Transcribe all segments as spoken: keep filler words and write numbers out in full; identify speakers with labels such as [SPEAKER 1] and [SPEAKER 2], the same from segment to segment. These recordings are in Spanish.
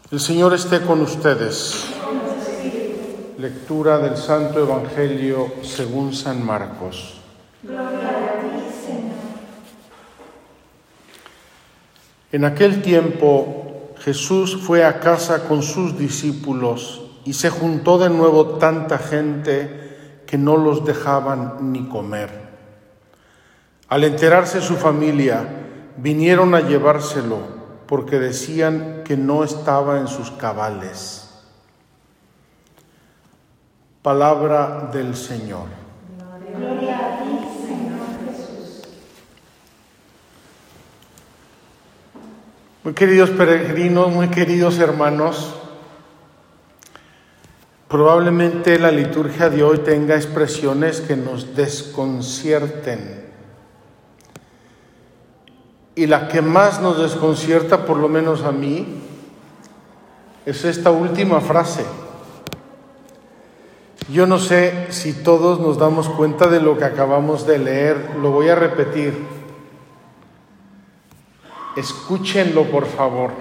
[SPEAKER 1] El Señor esté con ustedes. Lectura del Santo Evangelio según San Marcos.
[SPEAKER 2] Gloria a ti, Señor.
[SPEAKER 1] En aquel tiempo Jesús fue a casa con sus discípulos y se juntó de nuevo tanta gente que no los dejaban ni comer. Al enterarse su familia, vinieron a llevárselo, porque decían que no estaba en sus cabales. Palabra del Señor.
[SPEAKER 2] Gloria a ti, Señor Jesús.
[SPEAKER 1] Muy queridos peregrinos, muy queridos hermanos, probablemente la liturgia de hoy tenga expresiones que nos desconcierten. Y la que más nos desconcierta, por lo menos a mí, es esta última frase. Yo no sé si todos nos damos cuenta de lo que acabamos de leer. Lo voy a repetir. Escúchenlo, por favor.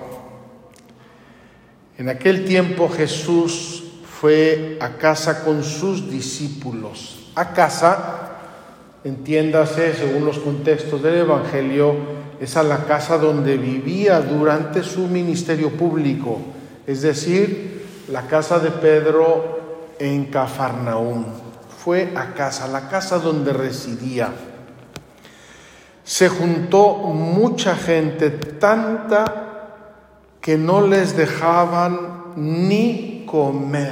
[SPEAKER 1] En aquel tiempo Jesús fue a casa con sus discípulos. A casa, entiéndase, según los contextos del Evangelio, es a la casa donde vivía durante su ministerio público, es decir, la casa de Pedro en Cafarnaúm. Fue a casa, la casa donde residía. Se juntó mucha gente, tanta que no les dejaban ni comer.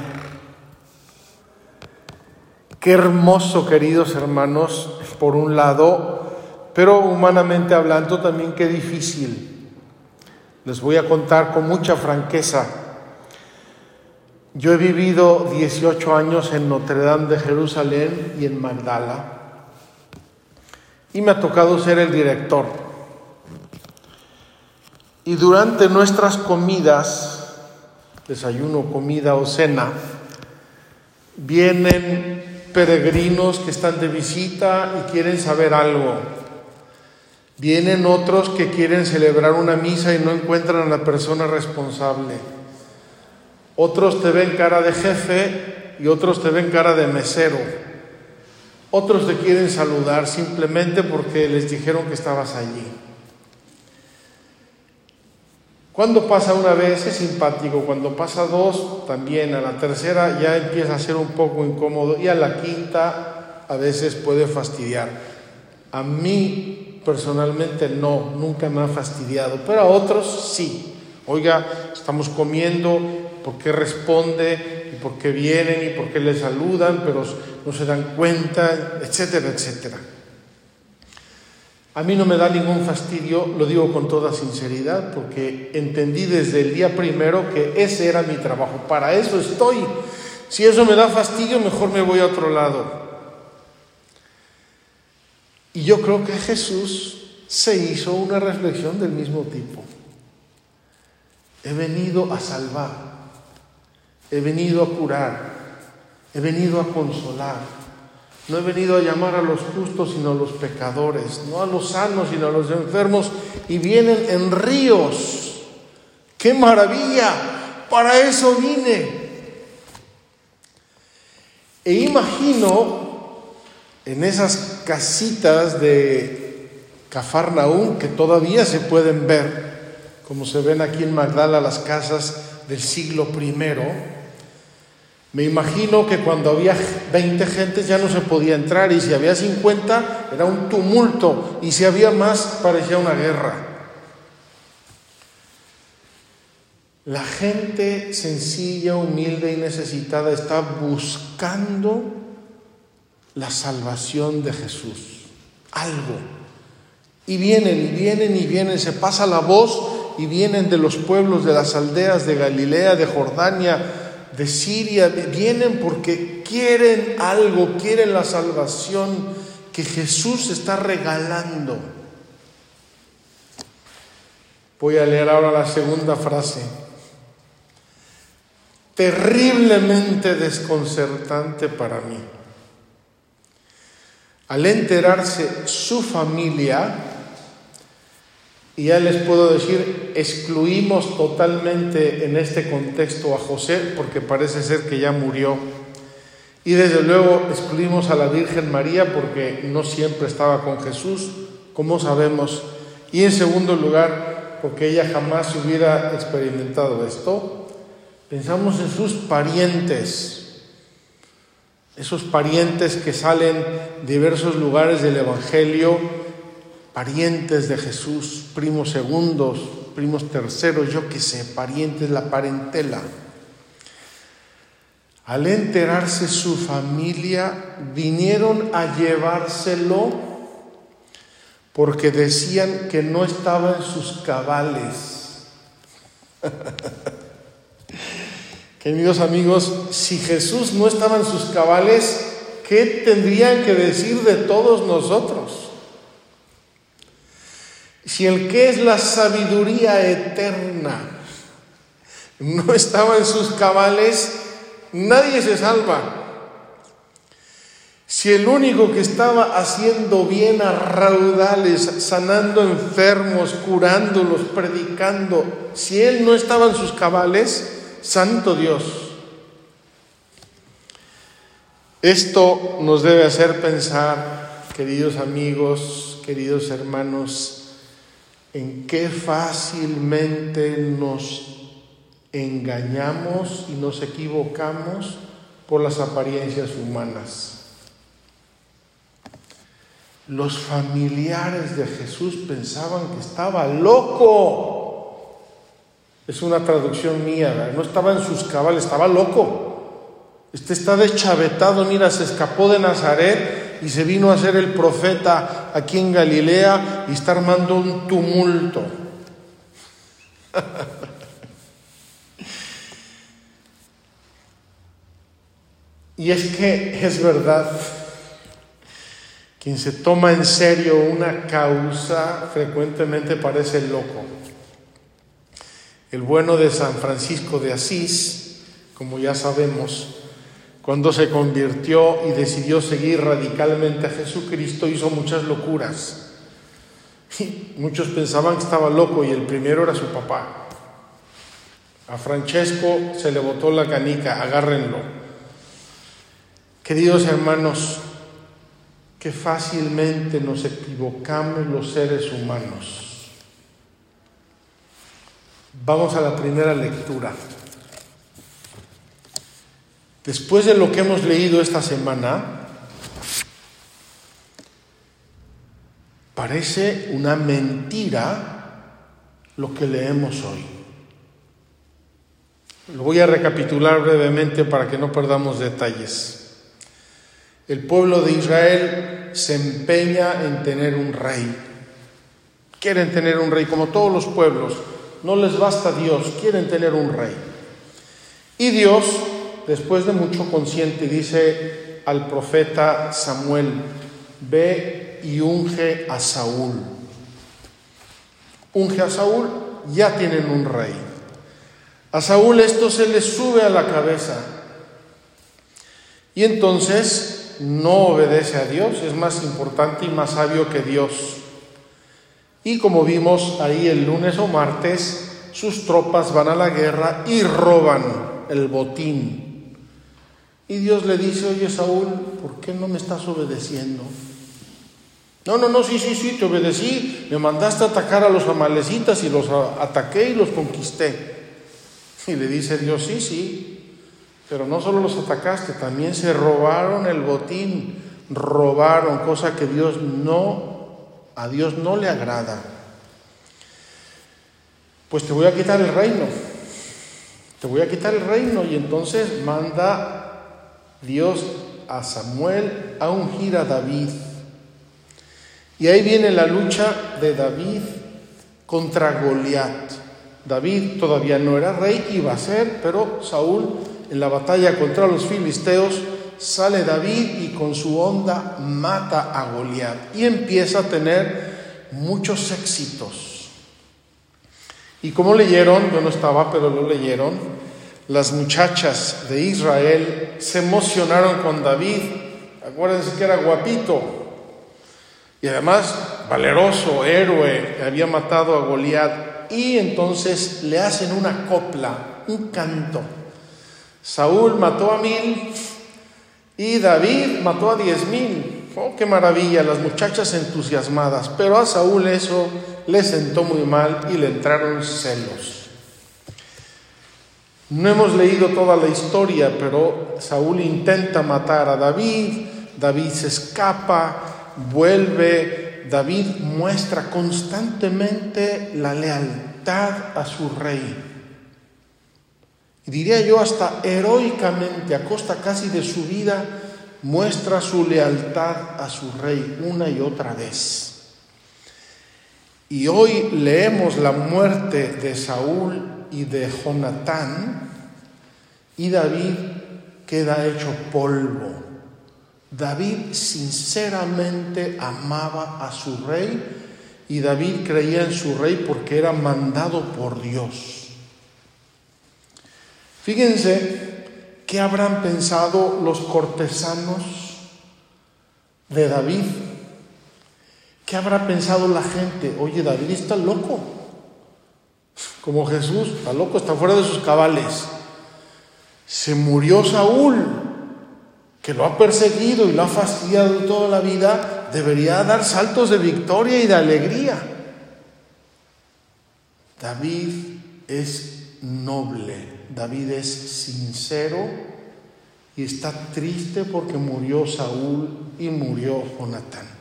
[SPEAKER 1] Qué hermoso, queridos hermanos, por un lado, pero humanamente hablando también qué difícil. Les voy a contar con mucha franqueza. Yo he vivido dieciocho años en Notre Dame de Jerusalén y en Magdala, y me ha tocado ser el director. Y durante nuestras comidas, desayuno, comida o cena, vienen peregrinos que están de visita y quieren saber algo. Vienen otros que quieren celebrar una misa y no encuentran a la persona responsable. Otros te ven cara de jefe y otros te ven cara de mesero. Otros te quieren saludar simplemente porque les dijeron que estabas allí. Cuando pasa una vez es simpático, cuando pasa dos también, a la tercera ya empieza a ser un poco incómodo y a la quinta a veces puede fastidiar. A mí personalmente no, nunca me ha fastidiado, pero a otros sí. Oiga, estamos comiendo, ¿por qué responde? ¿Y por qué vienen? ¿Y por qué le saludan? Pero no se dan cuenta, etcétera, etcétera. A mí no me da ningún fastidio, lo digo con toda sinceridad, porque entendí desde el día primero que ese era mi trabajo, para eso estoy. Si eso me da fastidio, mejor me voy a otro lado. Y yo creo que Jesús se hizo una reflexión del mismo tipo. He venido a salvar, he venido a curar, he venido a consolar. No he venido a llamar a los justos sino a los pecadores, no a los sanos sino a los enfermos, y vienen en ríos. ¡Qué maravilla! Para eso vine. E imagino en esas casitas de Cafarnaúm que todavía se pueden ver, como se ven aquí en Magdala las casas del siglo primero, me imagino que cuando había veinte gentes ya no se podía entrar, y si había cincuenta era un tumulto, y si había más parecía una guerra. La gente sencilla, humilde y necesitada está buscando la salvación de Jesús, algo. Y vienen, y vienen, y vienen, se pasa la voz, y vienen de los pueblos, de las aldeas de Galilea, de Jordania, de Siria, vienen porque quieren algo, quieren la salvación que Jesús está regalando. Voy a leer ahora la segunda frase. Terriblemente desconcertante para mí. Al enterarse su familia, Y ya les puedo decir, excluimos totalmente en este contexto a José, porque parece ser que ya murió. Y desde luego excluimos a la Virgen María, porque no siempre estaba con Jesús, como sabemos. Y en segundo lugar, porque ella jamás hubiera experimentado esto. Pensamos en sus parientes, esos parientes que salen de diversos lugares del Evangelio, parientes de Jesús, primos segundos, primos terceros, yo qué sé, parientes, la parentela. Al enterarse su familia, vinieron a llevárselo porque decían que no estaba en sus cabales. Queridos amigos, si Jesús no estaba en sus cabales, ¿qué tendrían que decir de todos nosotros? Si el que es la sabiduría eterna no estaba en sus cabales, nadie se salva. Si el único que estaba haciendo bien a raudales, sanando enfermos, curándolos, predicando, si él no estaba en sus cabales, santo Dios. Esto nos debe hacer pensar, queridos amigos, queridos hermanos, en qué fácilmente nos engañamos y nos equivocamos por las apariencias humanas. Los familiares de Jesús pensaban que estaba loco. Es una traducción mía, ¿verdad? No estaba en sus cabales, estaba loco. Este está deschavetado, mira, se escapó de Nazaret y se vino a ser el profeta aquí en Galilea y está armando un tumulto. Y es que es verdad, quien se toma en serio una causa frecuentemente parece loco. El bueno de San Francisco de Asís, como ya sabemos, cuando se convirtió y decidió seguir radicalmente a Jesucristo, hizo muchas locuras. Y muchos pensaban que estaba loco y el primero era su papá. A Francesco se le botó la canica, agárrenlo. Queridos hermanos, que fácilmente nos equivocamos los seres humanos. Vamos a la primera lectura. Después de lo que hemos leído esta semana, parece una mentira lo que leemos hoy. Lo voy a recapitular brevemente para que no perdamos detalles. El pueblo de Israel se empeña en tener un rey. Quieren tener un rey, como todos los pueblos. No les basta Dios, quieren tener un rey. Y Dios, después de mucho consciente, dice al profeta Samuel: ve y unge a Saúl. Unge a Saúl, ya tienen un rey. A Saúl esto se le sube a la cabeza. Y entonces no obedece a Dios, es más importante y más sabio que Dios. Y como vimos ahí el lunes o martes, sus tropas van a la guerra y roban el botín. Y Dios le dice: oye Saúl, ¿por qué no me estás obedeciendo? No, no, no, sí, sí, sí, te obedecí. Me mandaste a atacar a los amalecitas y los ataqué y los conquisté. Y le dice Dios: sí, sí, pero no solo los atacaste, también se robaron el botín. Robaron, cosa que Dios no, a Dios no le agrada. Pues te voy a quitar el reino. Te voy a quitar el reino. Y entonces manda Dios a Samuel a ungir a David. Y ahí viene la lucha de David contra Goliat. David todavía no era rey, iba a ser, pero Saúl, en la batalla contra los filisteos, sale David y con su honda mata a Goliat y empieza a tener muchos éxitos. Y como leyeron, yo no estaba, pero lo leyeron, las muchachas de Israel se emocionaron con David. Acuérdense que era guapito. Y además valeroso héroe, había matado a Goliat, y entonces le hacen una copla, un canto. Saúl mató a mil y David mató a diez mil. Oh, qué maravilla, las muchachas entusiasmadas. Pero a Saúl eso le sentó muy mal y le entraron celos. No hemos leído toda la historia, pero Saúl intenta matar a David, David se escapa, vuelve, David muestra constantemente la lealtad a su rey. Y diría yo hasta heroicamente, a costa casi de su vida, muestra su lealtad a su rey una y otra vez. Y hoy leemos la muerte de Saúl y de Jonatán, y David queda hecho polvo. David sinceramente amaba a su rey, y David creía en su rey porque era mandado por Dios. Fíjense qué habrán pensado los cortesanos de David. ¿Qué habrá pensado la gente? Oye, David está loco. Como Jesús, está loco, está fuera de sus cabales. Se murió Saúl, que lo ha perseguido y lo ha fastidiado toda la vida, debería dar saltos de victoria y de alegría. David es noble, David es sincero y está triste porque murió Saúl y murió Jonatán.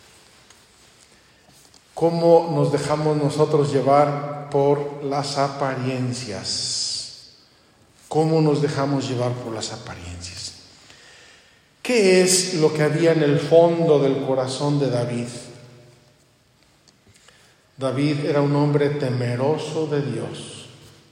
[SPEAKER 1] ¿Cómo nos dejamos nosotros llevar por las apariencias? ¿Cómo nos dejamos llevar por las apariencias? ¿Qué es lo que había en el fondo del corazón de David? David era un hombre temeroso de Dios.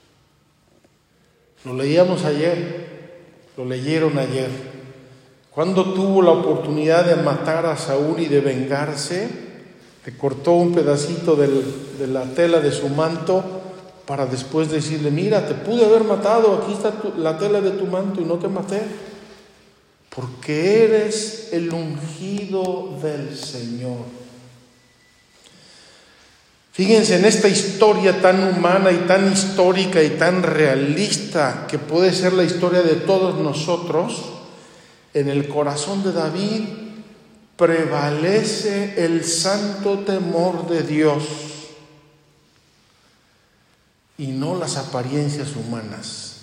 [SPEAKER 1] Lo leíamos ayer, lo leyeron ayer. Cuando tuvo la oportunidad de matar a Saúl y de vengarse, le cortó un pedacito del, de la tela de su manto para después decirle: mira, te pude haber matado, aquí está tu, la tela de tu manto y no te maté, porque eres el ungido del Señor. Fíjense en esta historia tan humana y tan histórica y tan realista que puede ser la historia de todos nosotros. En el corazón de David prevalece el santo temor de Dios y no las apariencias humanas.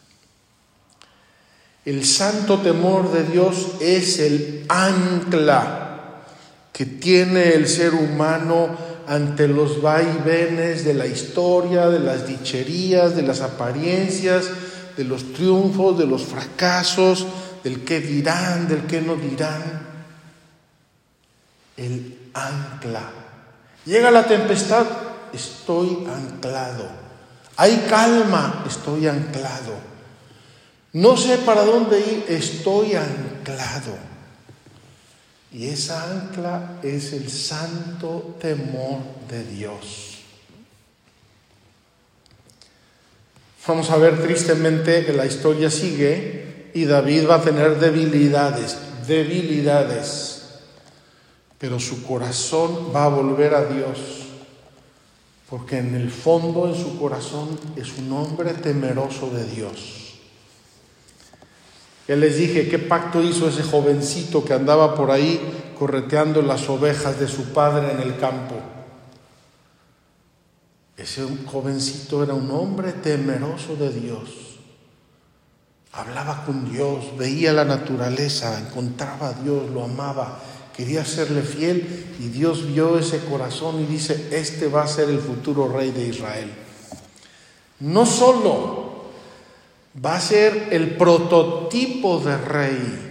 [SPEAKER 1] El santo temor de Dios es el ancla que tiene el ser humano ante los vaivenes de la historia, de las dicherías, de las apariencias, de los triunfos, de los fracasos, del qué dirán, del qué no dirán. El ancla. Llega la tempestad, estoy anclado. Hay calma, estoy anclado. No sé para dónde ir, estoy anclado. Y esa ancla es el santo temor de Dios. Vamos a ver tristemente que la historia sigue y David va a tener debilidades, debilidades. Pero su corazón va a volver a Dios, porque en el fondo, en su corazón, es un hombre temeroso de Dios. Ya les dije qué pacto hizo ese jovencito que andaba por ahí correteando las ovejas de su padre en el campo. Ese jovencito era un hombre temeroso de Dios. Hablaba con Dios, veía la naturaleza, encontraba a Dios, lo amaba, quería serle fiel, y Dios vio ese corazón y dice: este va a ser el futuro rey de Israel. No solo va a ser el prototipo de rey,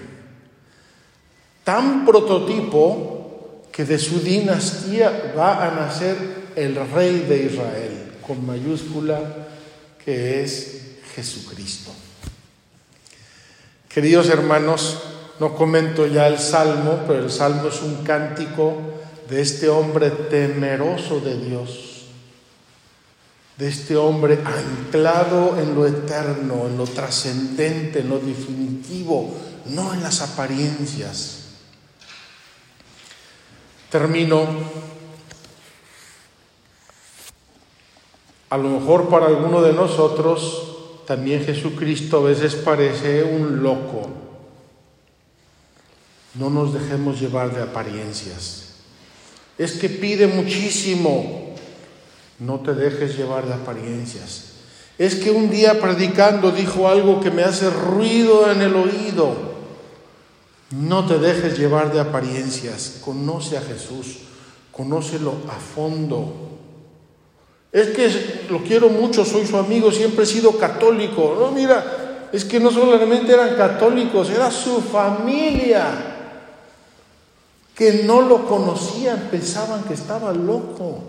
[SPEAKER 1] tan prototipo que de su dinastía va a nacer el rey de Israel, con mayúscula, que es Jesucristo. Queridos hermanos, no comento ya el Salmo, pero el Salmo es un cántico de este hombre temeroso de Dios, de este hombre anclado en lo eterno, en lo trascendente, en lo definitivo, no en las apariencias. Termino A lo mejor para alguno de nosotros también Jesucristo a veces parece un loco. No nos dejemos llevar de apariencias. Es que pide muchísimo. No te dejes llevar de apariencias. Es que un día predicando dijo algo que me hace ruido en el oído. No te dejes llevar de apariencias. Conoce a Jesús. Conócelo a fondo. Es que lo quiero mucho, soy su amigo, siempre he sido católico. No, mira, es que no solamente eran católicos, era su familia. Que no lo conocían, pensaban que estaba loco.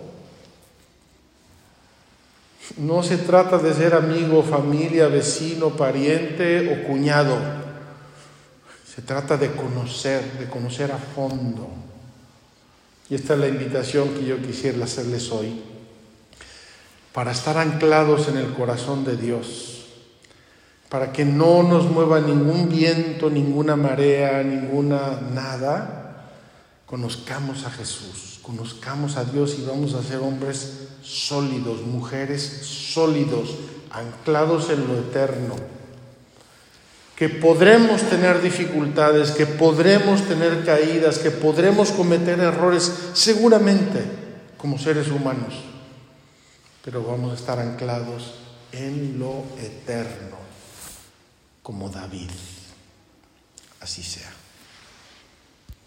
[SPEAKER 1] No se trata de ser amigo, familia, vecino, pariente o cuñado. Se trata de conocer, de conocer a fondo. Y esta es la invitación que yo quisiera hacerles hoy. Para estar anclados en el corazón de Dios. Para que no nos mueva ningún viento, ninguna marea, ninguna nada. Conozcamos a Jesús, conozcamos a Dios y vamos a ser hombres sólidos, mujeres sólidos, anclados en lo eterno. Que podremos tener dificultades, que podremos tener caídas, que podremos cometer errores, seguramente, como seres humanos. Pero vamos a estar anclados en lo eterno, como David. Así sea.